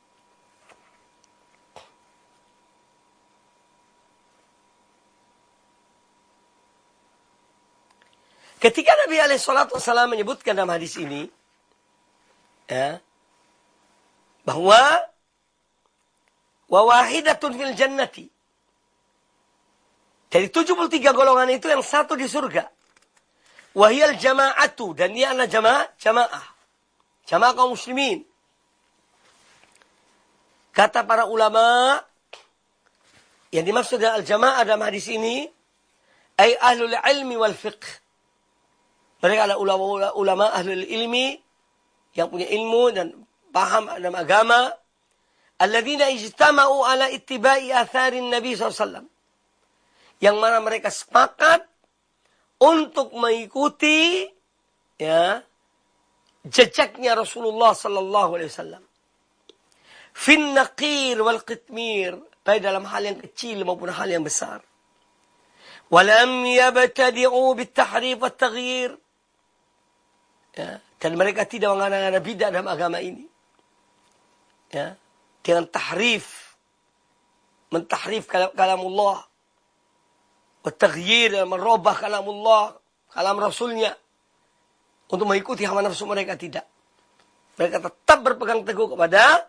Ketika Nabi alaihi salatu wasallam menyebutkan dalam hadis ini, ya, bahwa wa wahidatun fil jannati, dari tujuh puluh tiga golongan itu yang satu di surga. Wahiyal jama'atu, dan dia adalah jamaah, jamaah. Jamaah kaum muslimin. Kata para ulama, yang dimaksud dengan al-jamaah dalam hadis ini, ay ahlul ilmi wal fiqh. Mereka adalah ulama, ulama ahlul ilmi, yang punya ilmu dan paham dalam agama. Alladzina ijtama'u ala ittiba'i atharin Nabi sallallahu alaihi wasallam. Yang mana mereka sepakat untuk mengikuti, ya, jejaknya Rasulullah sallallahu alaihi wasallam. Fin naqir wal qitmir, baik dalam hal yang kecil maupun hal yang besar. Walam yabtadi'u bitahrif wat taghyir. Ya, dan mereka tidak mengada-ngada bidah dalam agama ini. Ya, dengan tahrif, mentahrif kalam, kalamullah, wat taghyir, merubah kalamullah, kalam Rasulnya untuk mengikuti hawa nafsu mereka, tidak. Mereka tetap berpegang teguh kepada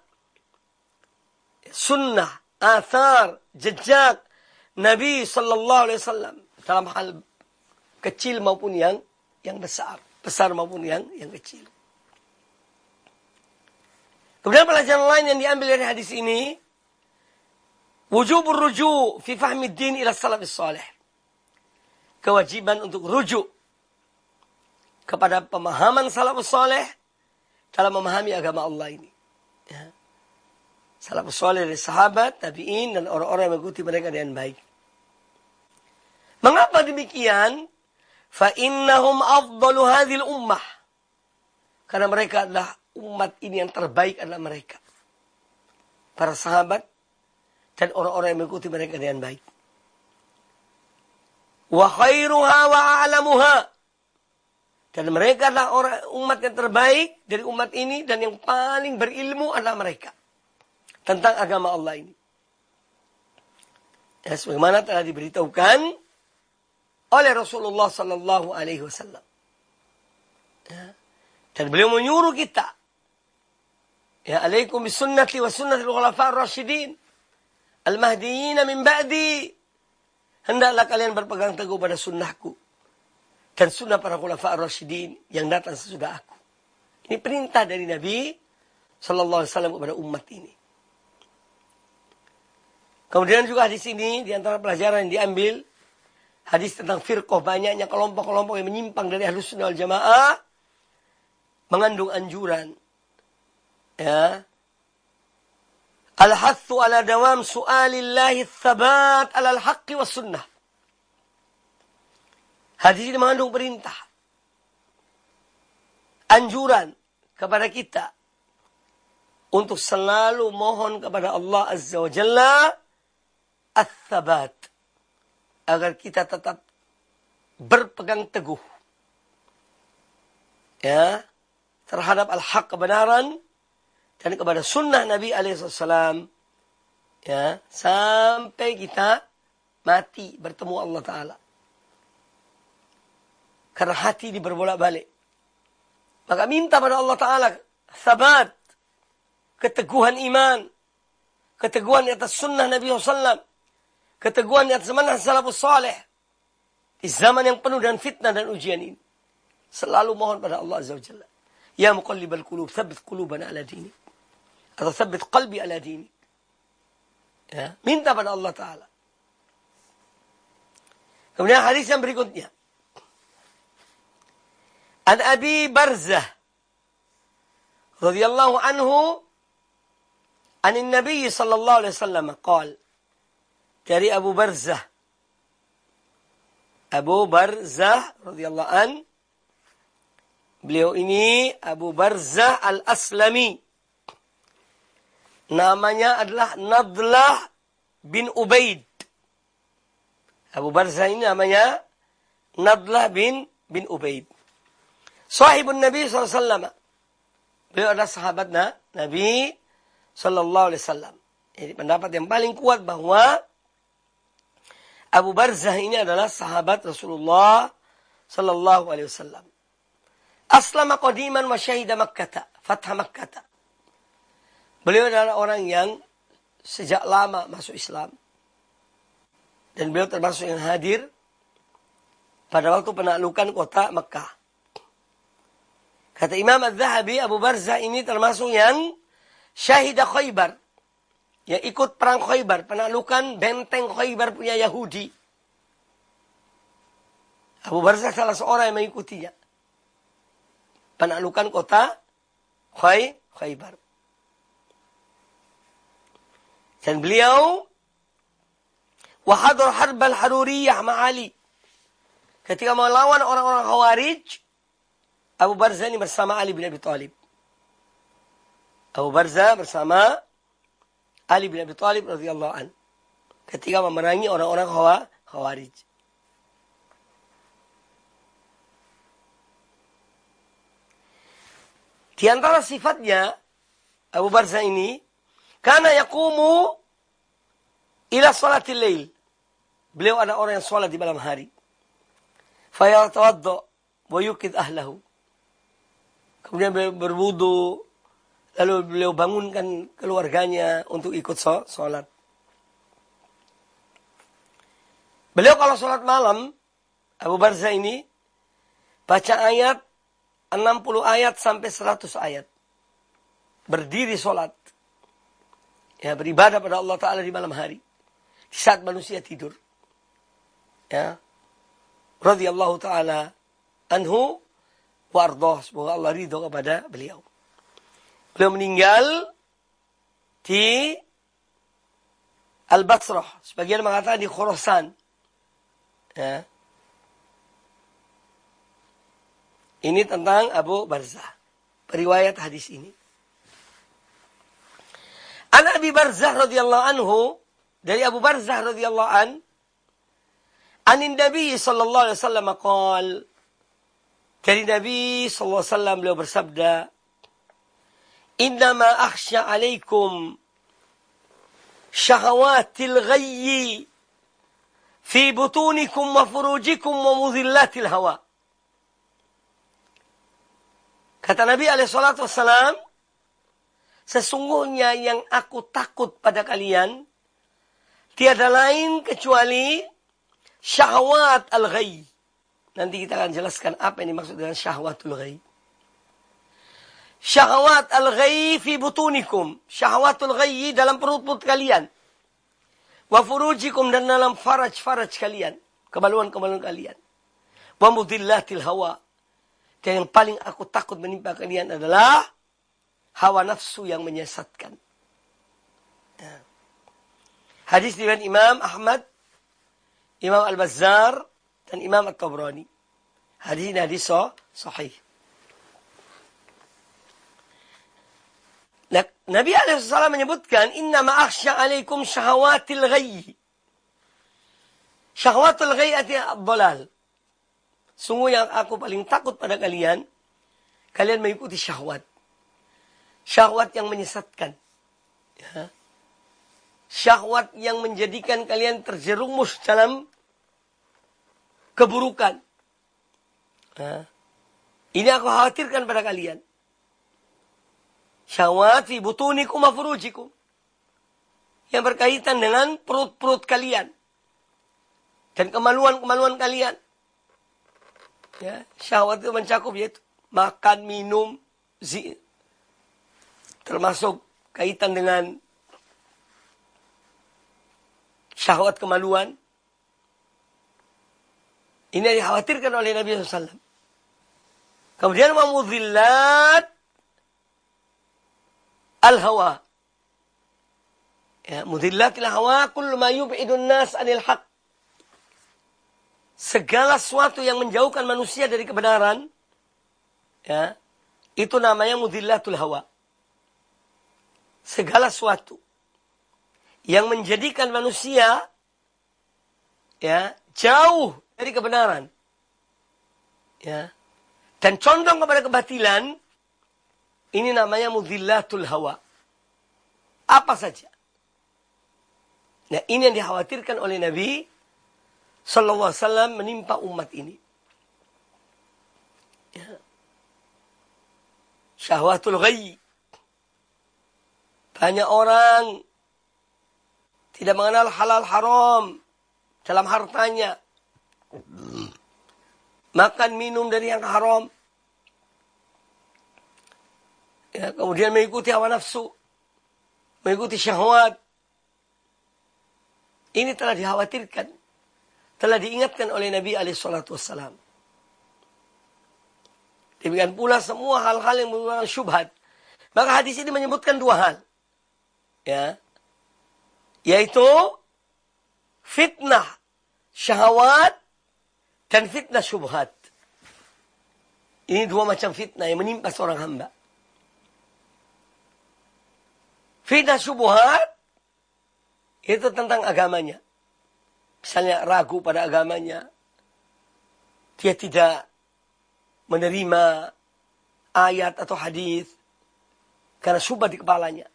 sunnah, athar, jejak Nabi Sallallahu Alaihi Wasallam dalam hal kecil maupun yang yang besar, besar maupun yang yang kecil. Kemudian pelajaran lain yang diambil dari hadis ini, wujubur ruju' fi fahmi din ila salafis salih. Kewajiban untuk rujuk kepada pemahaman salafus salih dalam memahami agama Allah ini. Ya. Salafus salih dari sahabat, tabi'in, dan orang-orang yang mengikuti mereka dengan baik. Mengapa demikian? Fa innahum afdalu hadhil ummah. Karena mereka adalah umat ini yang terbaik adalah mereka. Para sahabat dan orang-orang yang mengikuti mereka dengan baik. Wa khairuha wa a'lamuha. Dan mereka adalah orang umat yang terbaik dari umat ini, dan yang paling berilmu adalah mereka tentang agama Allah ini. Ya, sebagaimana telah diberitahukan oleh Rasulullah Sallallahu Alaihi Wasallam. Ya. Dan beliau menyuruh kita, ya, alaikum bisunnati wa sunnatil khulafa'ir rasyidin al-mahdiyyin min ba'di. Hendaklah kalian berpegang teguh pada sunnahku dan sunnah para khulafa'ir rasyidin yang datang sesudah aku. Ini perintah dari Nabi Sallallahu Alaihi Wasallam kepada umat ini. Kemudian juga di sini di antara pelajaran yang diambil, hadis tentang firqah, banyaknya kelompok-kelompok yang menyimpang dari Ahlus Sunnah wal Jamaah, mengandung anjuran, ya, al-hathu ala dawam su'alillahi tsabat ala al-haqqi was sunnah. Hadis ini mengandung perintah, anjuran kepada kita untuk selalu mohon kepada Allah Azza wa Jalla ats-tsabat, agar kita tetap berpegang teguh, ya, terhadap al-haq, kebenaran, dan kepada sunnah Nabi alaihi wasallam, ya, sampai kita mati bertemu Allah Ta'ala. Karena hati ini berbolak-balik. Maka minta pada Allah Ta'ala tsabat, keteguhan iman, keteguhan di atas sunnah Nabi sallallahu alaihi wasallam, keteguhan di atas manhaj salafus salih di zaman yang penuh dengan fitnah dan ujian ini. Selalu mohon pada Allah Azza wa Jalla, ya muqallibal qulub, tsabbit qulubana ala dinik, atau tsabbit qalbi ala dinik. Ya, minta pada Allah Ta'ala. Kemudian hadis yang berikutnya, an Abi Barzah radhiyallahu anhu anin Nabi sallallahu alaihi wasallam qala, dari Abu Barzah, Abu Barzah radhiyallahu an, beliau ini Abu Barzah al-Aslami, namanya adalah Nadlah bin Ubaid. Abu Barzah ini namanya Nadlah bin bin Ubaid, sahibun Nabi sallallahu alaihi wasallam. Beliau adalah sahabat Nabi sallallahu alaihi wasallam. Jadi pendapat yang paling kuat bahwa Abu Barzah ini adalah sahabat Rasulullah sallallahu alaihi wasallam. Aslama qadiman wa syahida Makkah, fathah Makkah. Beliau adalah orang yang sejak lama masuk Islam. Dan beliau termasuk yang hadir pada waktu penaklukan kota Makkah. Kata Imam Az-Zahabi, Abu Barzah ini termasuk yang syahida Khaybar, yang ikut perang Khaybar, penaklukan benteng Khaybar punya Yahudi. Abu Barzah salah seorang yang mengikutinya, penaklukan kota Khay, Khaybar. Dan beliau wahadar harbal haruriyah ma'ali, ketika melawan orang-orang Khawarij, Abu Barzah ini bersama Ali bin Abi Thalib. Abu Barzah bersama Ali bin Abi Thalib radhiyallahu an. ketika memerangi orang-orang Khawarij. Di antara sifatnya Abu Barzah ini, kana yaqumu ila salatil lail. Beliau ada orang yang salat di malam hari. Fa yatawadda wa yuqid ahlahu. Kemudian beliau berwudu, lalu beliau bangunkan keluarganya untuk ikut salat. Beliau kalau salat malam, Abu Barzah ini baca ayat enam puluh ayat sampai seratus ayat. Berdiri sholat. Ya, beribadah pada Allah Ta'ala di malam hari. Di saat manusia tidur. Ya. Radhiyallahu Ta'ala anhu wa ardhah. Semoga Allah ridho kepada beliau. Beliau meninggal di Al-Basrah. Sebagian mengatakan di Khurasan. Ya. Ini tentang Abu Barzah. Periwayat hadis ini. An Abi Barzah radhiyallahu anhu, dari Abu Barzah radhiyallahu an, anin Nabi sallallahu alaihi wasallam qaal, dari Nabi sallallahu alaihi wasallam beliau bersabda, "Innama akhsha 'alaikum syahawatil ghayyi fi butunikum wa furujikum wa mudhillatil hawa." Kata Nabi alaihi salatu wassalam, sesungguhnya yang aku takut pada kalian, tiada lain kecuali syahwat al-ghayy. Nanti kita akan jelaskan apa yang dimaksud dengan syahwatul ghayy. Syahwat al-ghayy fi butunikum. Syahwatul ghayy dalam perut-perut kalian. Wa furujikum, dan dalam faraj-faraj kalian. Kemaluan-kemaluan kalian. Wa mudhillatil hawa. Dan yang paling aku takut menimpa kalian adalah hawa nafsu yang menyesatkan. Ya. Hadis riwayat Imam Ahmad, Imam Al-Bazzar, dan Imam At-Tabrani. Hadis ini hadis sahih. Nabi alaihi wasallam menyebutkan, "Innama akhsha 'alaikum syahawatil ghayy." Syahawatul ghayy artinya ad-dhalal. Sungguh yang aku paling takut pada kalian, kalian mengikuti syahwat. Syahwat yang menyesatkan. Ya. Syahwat yang menjadikan kalian terjerumus dalam keburukan. Ya. Ini aku khawatirkan pada kalian. Syahwat fi butunikum wa furujikum. Yang berkaitan dengan perut-perut kalian. Dan kemaluan-kemaluan kalian. Ya, syahwat itu mencakup yaitu makan, minum, zi, termasuk kaitan dengan syahwat kemaluan. Ini yang dikhawatirkan oleh Nabi shallallahu alaihi wasallam. Kemudian mamudhillat al-hawa. Ya, mudhillatil hawa kullu ma yub'idun nas 'anil haqq. Segala sesuatu yang menjauhkan manusia dari kebenaran, ya, itu namanya mudhillatul hawa. Segala sesuatu yang menjadikan manusia, ya, jauh dari kebenaran, ya, dan condong kepada kebatilan, ini namanya mudhillatul hawa. Apa saja. Nah, ini yang dikhawatirkan oleh Nabi sallallahu alaihi wasallam menimpa umat ini. Ya. Syahwatul ghayy. Banyak orang tidak mengenal halal haram dalam hartanya. Makan minum dari yang haram. Ya, kemudian mengikuti hawa nafsu. Mengikuti syahwat. Ini telah dikhawatirkan. Telah diingatkan oleh Nabi alaihi salatu wassalam. Demikian pula semua hal-hal yang merupakan syubhat. Maka hadis ini menyebutkan dua hal. Ya. Yaitu fitnah syahwat dan fitnah syubhat. Ini dua macam fitnah yang menimpa seorang hamba. Fitnah syubhat Itu tentang agamanya. Misalnya ragu pada agamanya. Dia tidak menerima ayat atau hadis karena syubhat di kepalanya.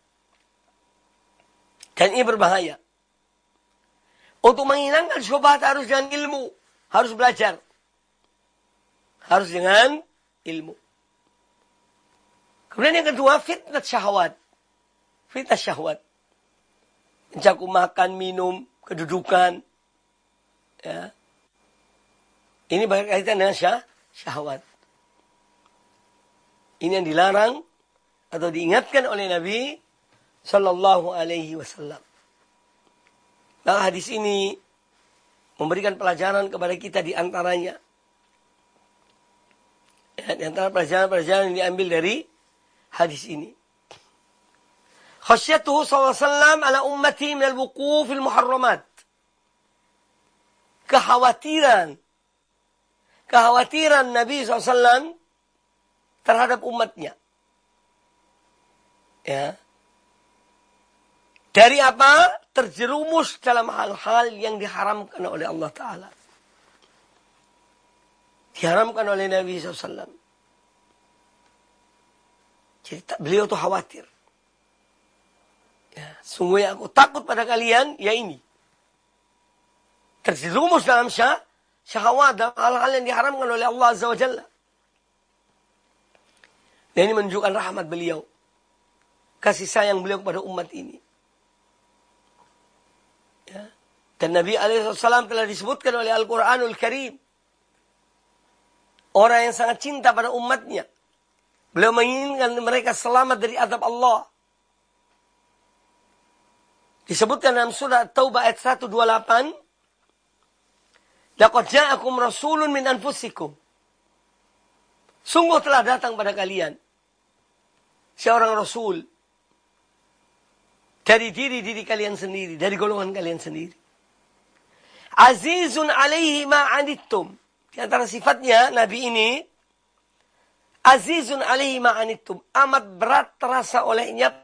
Dan ini berbahaya. Untuk menghilangkan syubhat harus dengan ilmu. Harus belajar. Harus dengan ilmu. Kemudian yang kedua, fitnah syahwat. Fitnah syahwat. Mencakup makan, minum, kedudukan. Ya. Ini berkaitan dengan syah, syahwat. Ini yang dilarang atau diingatkan oleh Nabi Sallallahu Alaihi Wasallam. Nah, hadis ini memberikan pelajaran kepada kita di antaranya. Ya, di antara pelajaran-pelajaran yang diambil dari hadis ini. Khasyatuhu sallallahu alaihi wasallam ala ummati min al-wuquf fil muharramat. Kekhawatiran. Kekhawatiran Nabi sallallahu alaihi wasallam terhadap umatnya. Ya. Dari apa? Terjerumus dalam hal-hal yang diharamkan oleh Allah Ta'ala. Diharamkan oleh Nabi sallallahu alaihi wasallam. Jadi beliau tuh khawatir. Ya, sungguhnya aku takut pada kalian, ya ini. Terjerumus dalam syah, syahwat, dalam hal-hal yang diharamkan oleh Allah Azza wa Jalla. Dan ini menunjukkan rahmat beliau. Kasih sayang beliau kepada umat ini. Ya. Dan Nabi alaihi wasallam telah disebutkan oleh Al-Quranul Karim. Orang yang sangat cinta pada umatnya. Beliau menginginkan mereka selamat dari azab Allah. Disebutkan dalam surah Taubah ayat seratus dua puluh delapan. Laqad ja'akum rasulun min anfusikum. Sungguh telah datang pada kalian seorang rasul dari diri-diri kalian sendiri, dari golongan kalian sendiri. Azizun alaihi ma'anittum. Di antara sifatnya Nabi ini, azizun alaihi ma'anittum. Amat berat terasa olehnya